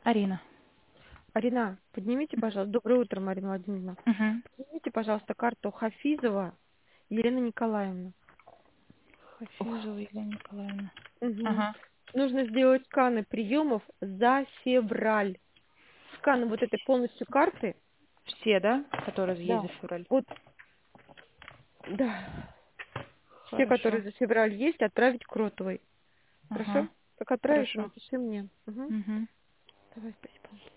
Арина. Арина, поднимите, пожалуйста. Доброе утро, Марина Владимировна. Угу. Поднимите, пожалуйста, карту Хафизова Елена Николаевна. Хафизова Елена Николаевна. Мгм. Ага. Нужно сделать сканы приемов за февраль. Сканы вот этой полностью карты. Все, да? Которые есть Да. за февраль. Вот, да. Все, которые Хорошо. за февраль есть, отправить Кротовой. Хорошо? Ага. Как отправишь, Хорошо. напиши мне. Угу. Угу. Давай, спасибо.